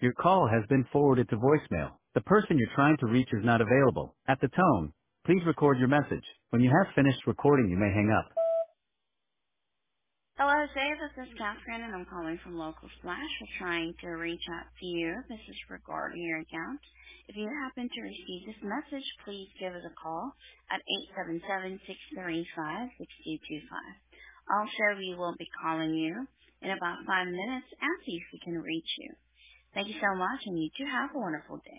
Your call has been forwarded to voicemail. The person you're trying to reach is not available. At the tone, please record your message. When you have finished recording, you may hang up. Hello, Jay. This is Catherine, and I'm calling from Local Splash. We're trying to reach out to you. This is regarding your account. If you happen to receive this message, please give us a call at 877-635-6225. Also, we will be calling you in about 5 minutes and see if we can reach you. Thank you so much, and you too have a wonderful day.